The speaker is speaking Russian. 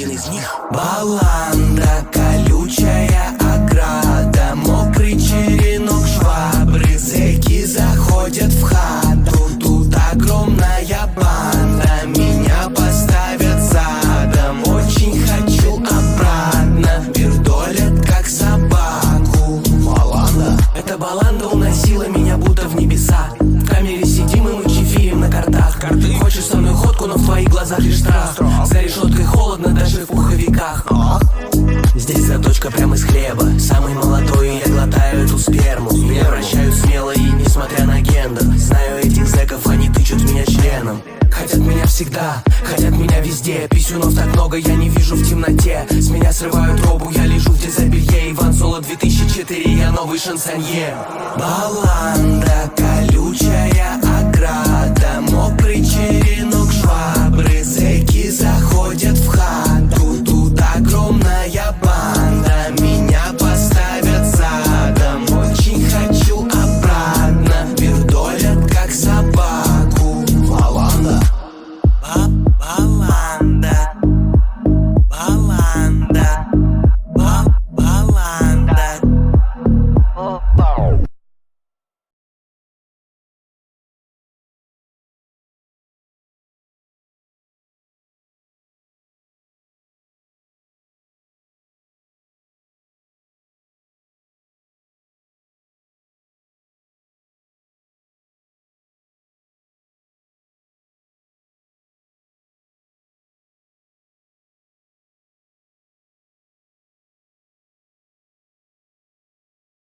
один из них. Баланда, колючая ограда, мокрый черенок швабры, зэки заходят в хату. Тут огромная банда, меня поставят задом. Очень хочу обратно, вертолет как собаку. Баланда. Эта баланда уносила меня будто в небеса. В камере сидим и мы чефирим на картах. Хочешь со мной ходку, но в твоих глазах лишь страх. За решеткой холодно даже в пуховиках. Здесь заточка прямо из хлеба. Самый молодой, и я глотаю эту сперму. Меня вращают смело и несмотря на гендер. Знаю этих зэков, они тычут меня членом. Хотят меня всегда, хотят меня везде. Писюнов так много, я не вижу в темноте. С меня срывают робу, я лежу в дезобелье. Иван Соло 2004, я новый шансонье. Баланда, колючая